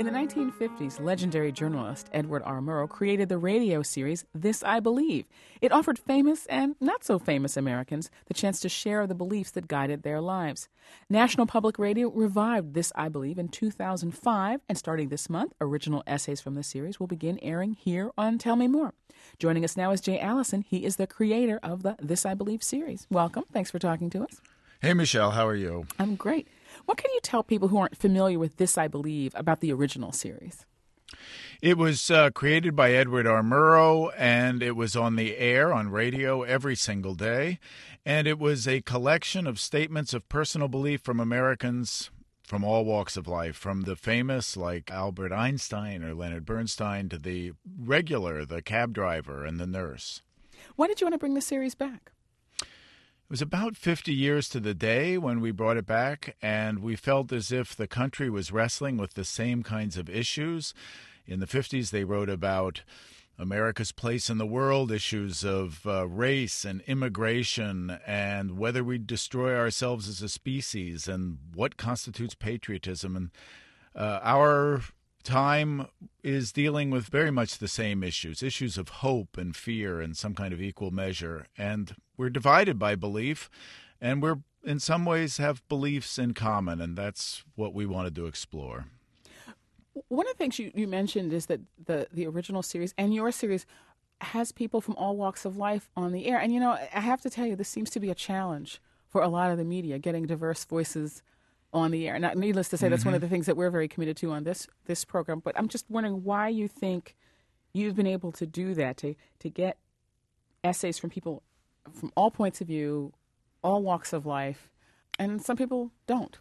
In the 1950s, legendary journalist Edward R. Murrow created the radio series This I Believe. It offered famous and not so famous Americans the chance to share the beliefs that guided their lives. National Public Radio revived This I Believe in 2005, and starting this month, original essays from the series will begin airing here on Tell Me More. Joining us now is Jay Allison. He is the creator of the This I Believe series. Welcome. Thanks for talking to us. Hey, Michelle. How are you? I'm great. What can you tell people who aren't familiar with This I Believe about the original series? It was created by Edward R. Murrow, and it was on the air on radio every single day. And it was a collection of statements of personal belief from Americans from all walks of life, from the famous like Albert Einstein or Leonard Bernstein to the regular, the cab driver and the nurse. Why did you want to bring the series back? It was about 50 years to the day when we brought it back, and we felt as if the country was wrestling with the same kinds of issues. In the 50s, they wrote about America's place in the world, issues of race and immigration, and whether we destroy ourselves as a species, and what constitutes patriotism. And our time is dealing with very much the same issues of hope and fear in some kind of equal measure. And we're divided by belief, and we're in some ways have beliefs in common, and that's what we wanted to explore. One of the things you mentioned is that the original series and your series has people from all walks of life on the air. And, you know, I have to tell you, this seems to be a challenge for a lot of the media, getting diverse voices on the air. Not needless to say, that's one of the things that we're very committed to on this program. But I'm just wondering why you think you've been able to do that, to get essays from people from all points of view, all walks of life, and some people don't.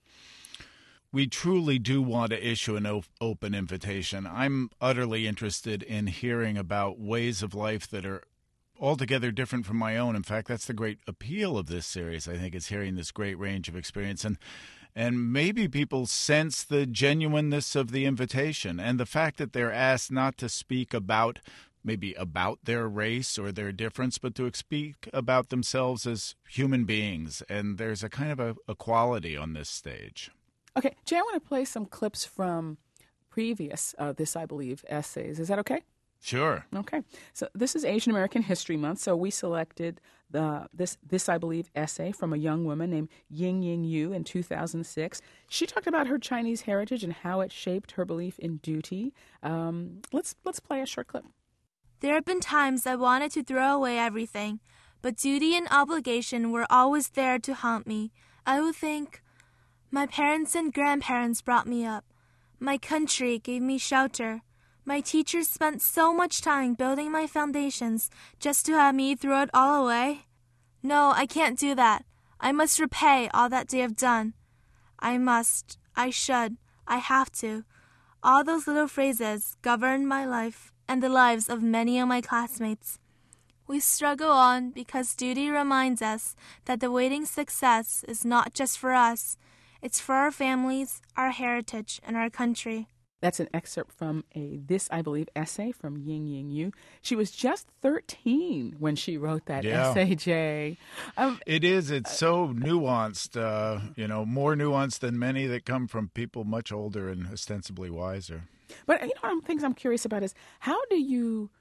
We truly do want to issue an open invitation. I'm utterly interested in hearing about ways of life that are altogether different from my own. In fact, that's the great appeal of this series, I think, is hearing this great range of experience. And maybe people sense the genuineness of the invitation and the fact that they're asked not to speak about their race or their difference, but to speak about themselves as human beings. And there's a kind of a quality on this stage. Okay, Jay, I want to play some clips from previous This I Believe essays. Is that okay? Sure. Okay. So this is Asian American History Month, so we selected this I Believe essay from a young woman named Ying Yu in 2006. She talked about her Chinese heritage and how it shaped her belief in duty. Let's play a short clip. There have been times I wanted to throw away everything, but duty and obligation were always there to haunt me. I would think, my parents and grandparents brought me up. My country gave me shelter. My teachers spent so much time building my foundations just to have me throw it all away. No, I can't do that. I must repay all that they have done. I must, I should, I have to. All those little phrases govern my life and the lives of many of my classmates. We struggle on because duty reminds us that the waiting success is not just for us. It's for our families, our heritage, and our country. That's an excerpt from a This I Believe essay from Ying Yu. She was just 13 when she wrote that essay, Jay. It is. It's so nuanced, more nuanced than many that come from people much older and ostensibly wiser. But, one of the things I'm curious about is how do you,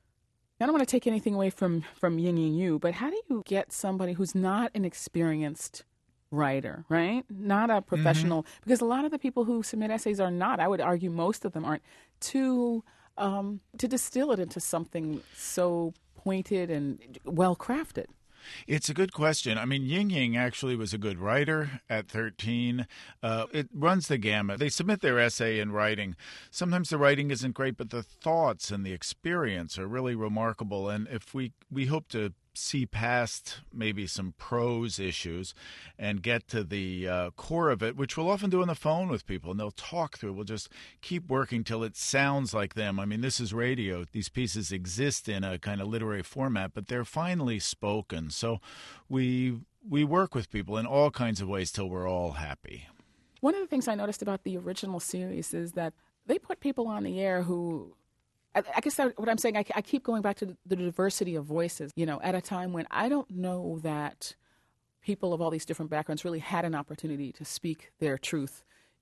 I don't want to take anything away from Ying Yu, but how do you get somebody who's not an experienced writer, right? Not a professional, because a lot of the people who submit essays are not, I would argue most of them aren't, to distill it into something so pointed and well-crafted? It's a good question. I mean, Ying actually was a good writer at 13. It runs the gamut. They submit their essay in writing. Sometimes the writing isn't great, but the thoughts and the experience are really remarkable. And if we hope to see past maybe some prose issues and get to the core of it, which we'll often do on the phone with people, and they'll talk through it. We'll just keep working till it sounds like them. I mean, this is radio. These pieces exist in a kind of literary format, but they're finely spoken. So we work with people in all kinds of ways till we're all happy. One of the things I noticed about the original series is that they put people on the air who, I guess what I'm saying, I keep going back to the diversity of voices, at a time when I don't know that people of all these different backgrounds really had an opportunity to speak their truth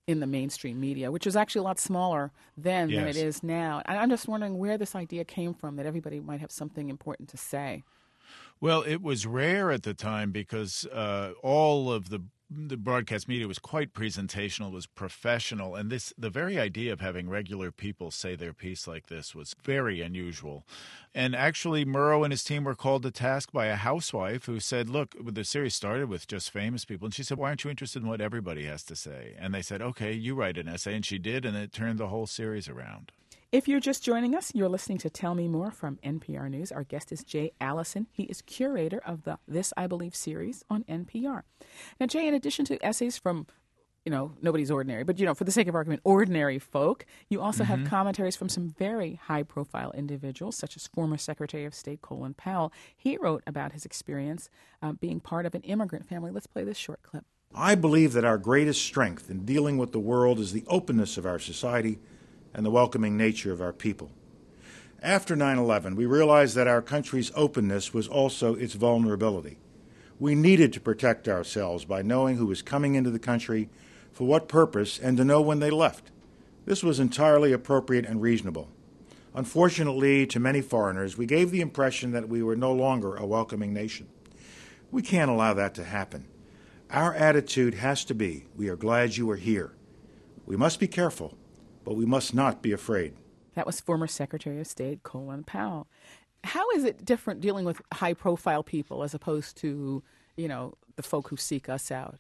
in the mainstream media, which is actually a lot smaller then than it is now. And I'm just wondering where this idea came from that everybody might have something important to say. Well, it was rare at the time because all of the broadcast media was quite presentational, was professional, and the very idea of having regular people say their piece like this was very unusual. And actually, Murrow and his team were called to task by a housewife who said, look, the series started with just famous people, and she said, why aren't you interested in what everybody has to say? And they said, okay, you write an essay, and she did, and it turned the whole series around. If you're just joining us, you're listening to Tell Me More from NPR News. Our guest is Jay Allison. He is curator of the This I Believe series on NPR. Now, Jay, in addition to essays from, nobody's ordinary, but, for the sake of argument, ordinary folk, you also have commentaries from some very high-profile individuals, such as former Secretary of State Colin Powell. He wrote about his experience being part of an immigrant family. Let's play this short clip. I believe that our greatest strength in dealing with the world is the openness of our society and the welcoming nature of our people. After 9/11, we realized that our country's openness was also its vulnerability. We needed to protect ourselves by knowing who was coming into the country, for what purpose, and to know when they left. This was entirely appropriate and reasonable. Unfortunately, to many foreigners, we gave the impression that we were no longer a welcoming nation. We can't allow that to happen. Our attitude has to be, we are glad you are here. We must be careful, but we must not be afraid. That was former Secretary of State Colin Powell. How is it different dealing with high-profile people as opposed to, the folk who seek us out?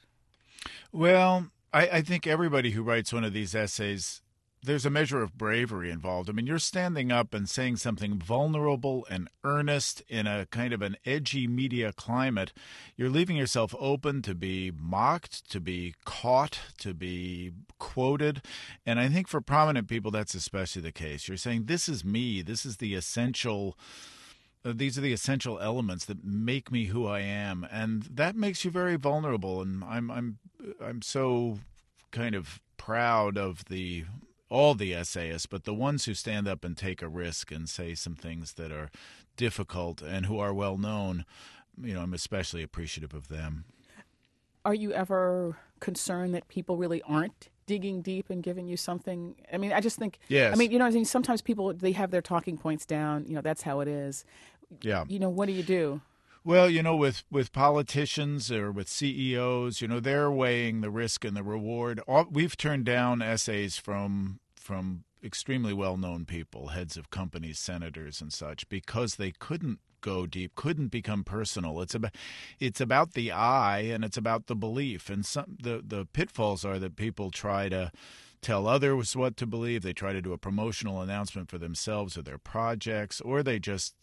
Well, I think everybody who writes one of these essays, there's a measure of bravery involved. I mean, you're standing up and saying something vulnerable and earnest in a kind of an edgy media climate. You're leaving yourself open to be mocked, to be caught, to be quoted. And I think for prominent people, that's especially the case. You're saying, this is me. This is the essential. These are the essential elements that make me who I am. And that makes you very vulnerable. And I'm so kind of proud of all the essayists, but the ones who stand up and take a risk and say some things that are difficult and who are well known, I'm especially appreciative of them. Are you ever concerned that people really aren't digging deep and giving you something? I mean, I just think, yes. Sometimes people, they have their talking points down, that's how it is. Yeah. What do you do? Well, with politicians or with CEOs, they're weighing the risk and the reward. We've turned down essays from extremely well-known people, heads of companies, senators and such, because they couldn't go deep, couldn't become personal. It's about the I and it's about the belief. And the pitfalls are that people try to tell others what to believe. They try to do a promotional announcement for themselves or their projects, or they just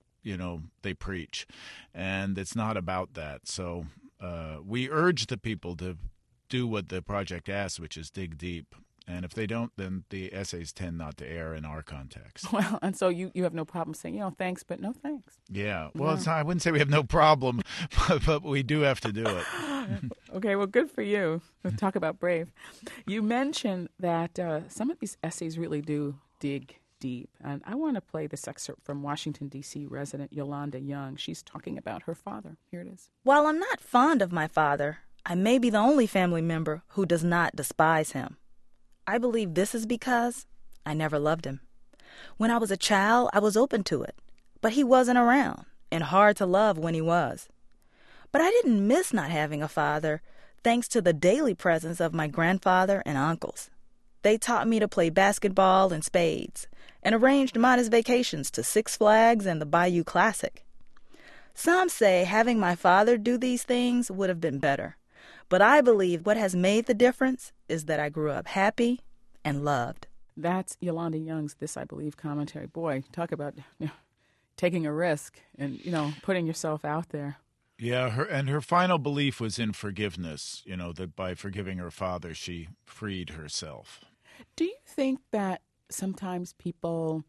they preach, and it's not about that. So we urge the people to do what the project asks, which is dig deep. And if they don't, then the essays tend not to air in our context. Well, and so you have no problem saying, thanks, but no thanks. Yeah. Well, I wouldn't say we have no problem, but we do have to do it. Okay, well, good for you. We'll talk about brave. You mentioned that some of these essays really do dig deep. And I want to play this excerpt from Washington, D.C. resident Yolanda Young. She's talking about her father. Here it is. While I'm not fond of my father, I may be the only family member who does not despise him. I believe this is because I never loved him. When I was a child, I was open to it, but he wasn't around and hard to love when he was. But I didn't miss not having a father, thanks to the daily presence of my grandfather and uncles. They taught me to play basketball and spades and arranged modest vacations to Six Flags and the Bayou Classic. Some say having my father do these things would have been better, but I believe what has made the difference is that I grew up happy and loved. That's Yolanda Young's This I Believe commentary. Boy, talk about taking a risk and, putting yourself out there. Yeah, her final belief was in forgiveness, that by forgiving her father, she freed herself. Do you think that sometimes people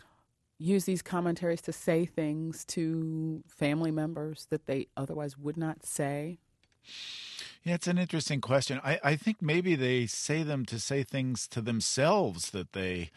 use these commentaries to say things to family members that they otherwise would not say? Yeah, it's an interesting question. I think maybe they say them to say things to themselves that they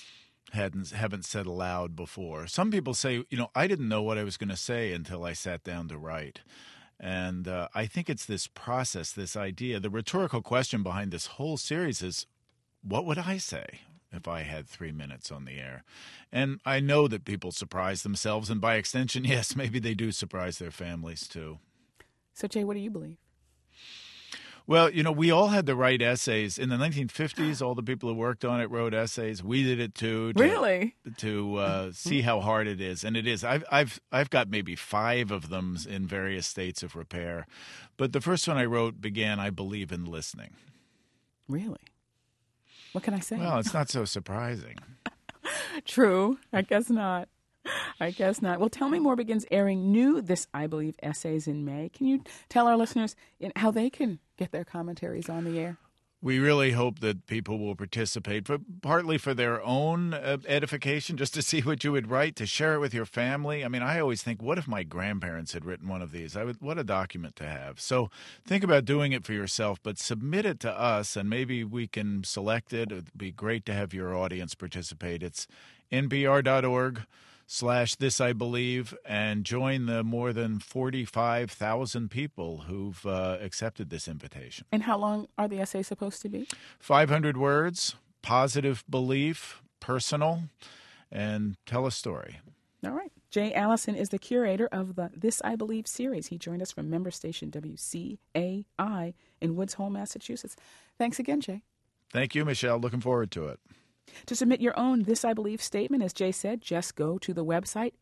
haven't said aloud before. Some people say, I didn't know what I was going to say until I sat down to write. And I think it's this process, this idea. The rhetorical question behind this whole series is, what would I say if I had 3 minutes on the air? And I know that people surprise themselves, and by extension, yes, maybe they do surprise their families too. So, Jay, what do you believe? Well, we all had to write essays. In the 1950s, all the people who worked on it wrote essays. We did it too. Really? To see how hard it is. And it is. I've got maybe 5 of them in various states of repair. But the first one I wrote began, I believe in listening. Really? What can I say? Well, it's not so surprising. True. I guess not. Well, Tell Me More begins airing new This I Believe essays in May. Can you tell our listeners how they can get their commentaries on the air? We really hope that people will participate, partly for their own edification, just to see what you would write, to share it with your family. I mean, I always think, what if my grandparents had written one of these? What a document to have. So think about doing it for yourself, but submit it to us, and maybe we can select it. It would be great to have your audience participate. It's npr.org/This I Believe, and join the more than 45,000 people who've accepted this invitation. And how long are the essays supposed to be? 500 words, positive belief, personal, and tell a story. All right. Jay Allison is the curator of the This I Believe series. He joined us from member station WCAI in Woods Hole, Massachusetts. Thanks again, Jay. Thank you, Michelle. Looking forward to it. To submit your own This I Believe statement, as Jay said, just go to the website,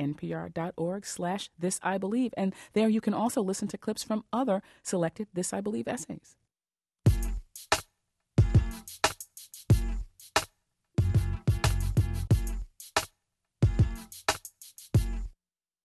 npr.org/This I Believe. And there you can also listen to clips from other selected This I Believe essays.